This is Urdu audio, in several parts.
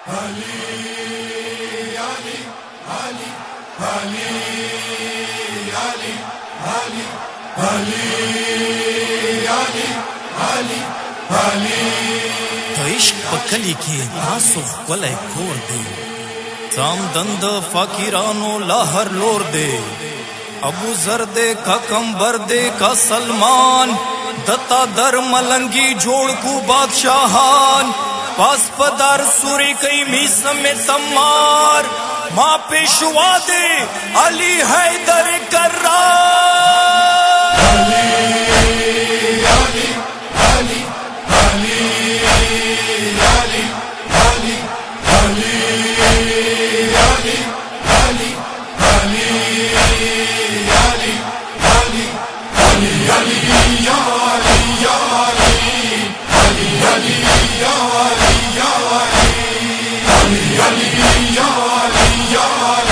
عشق پکلی کی تاسو ولای کور دی تام دند فقیرانو لاہر لور دے ابو ذر دے کا کمبر دے کا سلمان دتا در ملنگی جوڑ کو بادشاہان پاس پدار سوری کئی میسم میں تمار ماں پیشوا دے علی حیدر کرار علی علی علی علی علی علی علی علی علی علی علی علی علی علی یا علی یا علی علی یا علی یا علی علی یا علی یا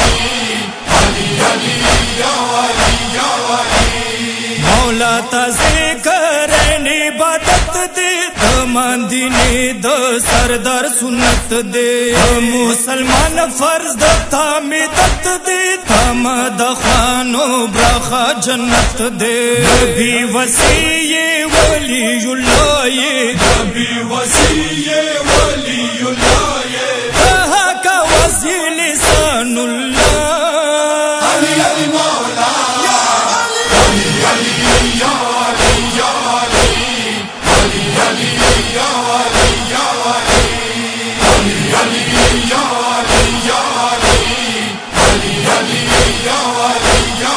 علی علی یا علی یا مولا تذکر عبادت دے مندینی د سردار سنت دے مسلمان فرض د تامدت دے تم د خانو برخا جنت دے نبی وصی ولی اللہ نبی وصی ولی اللہ کہا کا وصی لسان اللہ علی علی مولا علی علی یا علی یا علی علی یا علی یا علی علی یا علی یا علی علی یا علی یا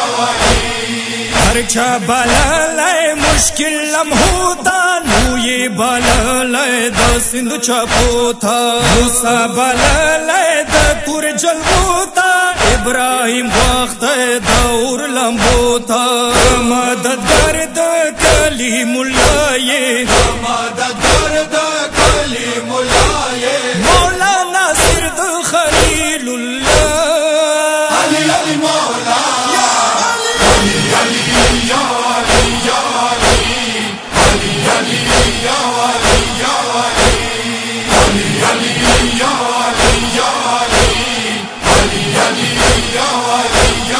ہر چا بالا لائے مشکل لمحو تا نو یہ بالا لائے دا سندھ چاپو تھا موسیٰ بالا لائے دا تور جلبو تا ابراہیم وقت دور لمبو تھا مددگار دا کلیم اللہ یہ مددگار دا کلیم اللہ یہ مولا ناصر دا خلیل اللہ علی علی مولا علی علی یا علی یا علی علی یا علی یا علی علی یا علی یا علی علی یا علی یا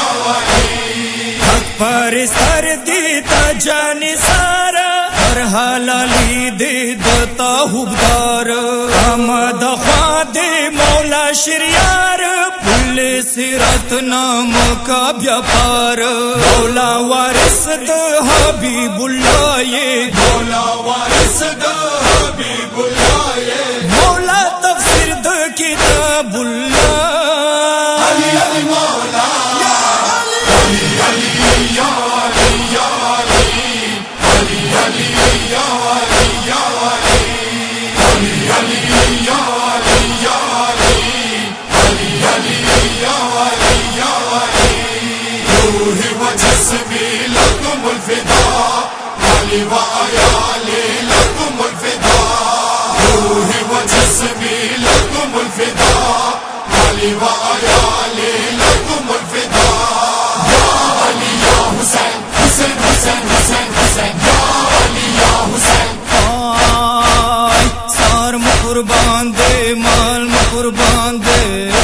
حق پر سر دیتا جانی سارا ہر حلالی دے دتا حبدار آمد خواہ دے مولا شریار پل سرات نام کا بیاپار مولا وارث دا حبیب اللہ یہ مولا وارث دا حبیب اللہ یہ مولا تفسیر دا کتاب اللہ علی علی مولا علی علی یا علی یا علی علی یا علی یا علی علی یا علی یا علی علی یا علی یا روح و جسمی لکم الفداء علی و عیالی لکم الفداء روح و جسمی لکم الفداء علی و عیالی لکم الفداء یا علی یا حسین حسین حسین حسین حسین یا علی یا حسین سار قربان دے مال قربان دے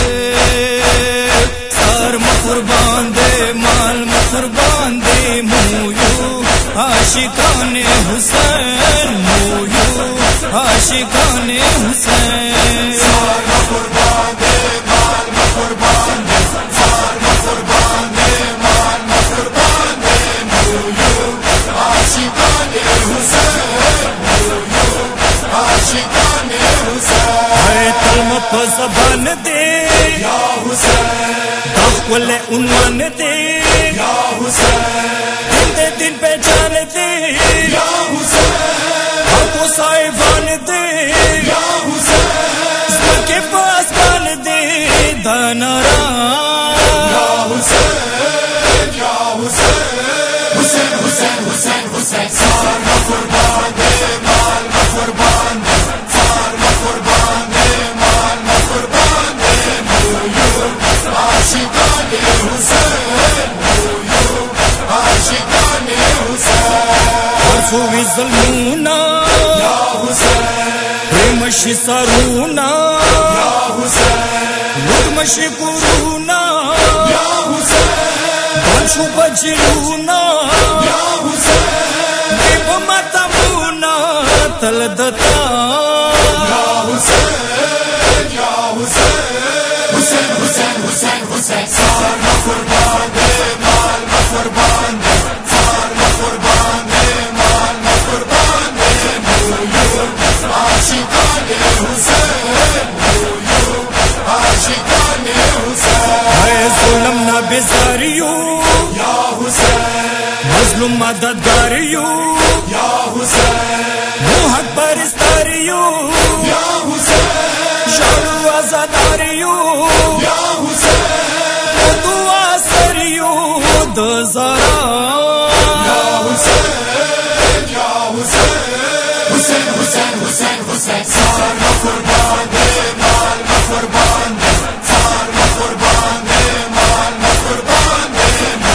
سار قربان دے مال قربان دے مویو عاشقان حسین مویو عاشقان حسین سار قربان دے مال قربان دے سار قربان دے مال قربان دے مویو عاشقان حسین مویو عاشقان حسین اے کلم پہ زبان دے یا حسین دخل عنوان دے یا حسین دن دے دن پہچان دے یا حسین حق و صاحبان دے یا حسین زمن کے پاس بان دے داناران یا حسین یا حسین حسین حسین حسین حسین سار قربان دے مال قربان دے سار قربان دے مال قربان دے مویو عاشقان حسین مویو عاشقان حسین عرفو ظلمونا یا حسین مشی سرونا یا حسین مشی کرونا یا حسین بچو بچلونا یا حسین دیب متمونا تلدتا یا حسین یا حسین حسین حسین حسین حسین سار نہ قربان دے مال نہ قربان دے سار نہ قربان دے مال نہ قربان دے عاشقان حسین عاشقان حسین اے ظلم نہ بزاریو یا حسین مظلوم مددگاریو یا حسین حق پرستاریو یا حسین شارو آزاداریو یا حسین دعا سریو دزارا یا حسین یا حسین حسین حسین حسین حسین سار نہ قربان دے مال نہ قربان دے سار نہ قربان دے مال نہ قربان دے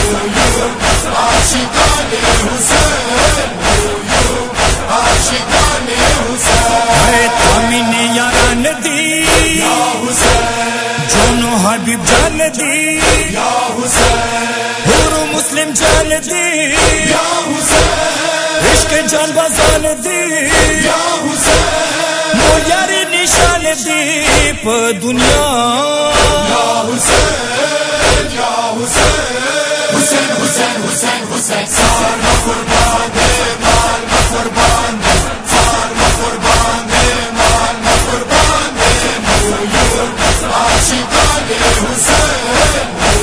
عاشقان حسین عاشقان حسین اے تامین یاران دی یا حسین جونو حبیب جان دی یا حسین پورو مسلم جان دی یا حسین عشق جان بازان دی یا حسین مو یاری نشان دی پا دنیا یا حسین یا حسین حسین حسین حسین حسین سار نہ قربان دے مال نہ قربان دے سار نہ قربان دے مال نہ قربان دے عاشقان حسین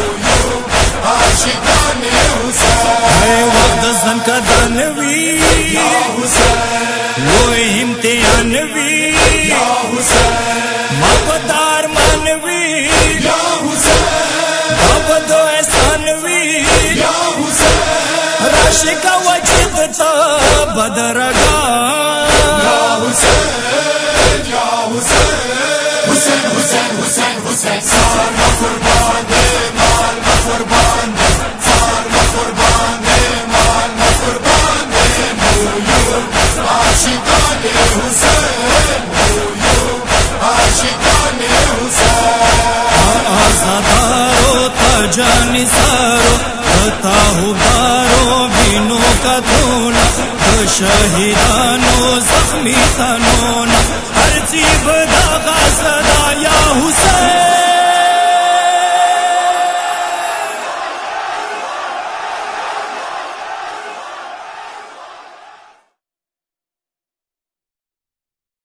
عاشقان حسین اے وقت زن کا دانوی یا حسین وہ امتحان وی یا حسین مقدار مانوی یا حسین بابد و احسان وی یا حسین راشی کا وجب تا بدرگا یا حسین یا حسین حسین حسین حسین حسین سار نہ قربان دے مال نہ قربان دے سار نہ قربان دے مال نہ قربان دے عاشقان حسین عاشقان حسین آزادارو تجانی سارو بتاہو دارو بینو کا دھونا شہیدانو زخمی تنونا ہر جیب داغا صدا یا حسین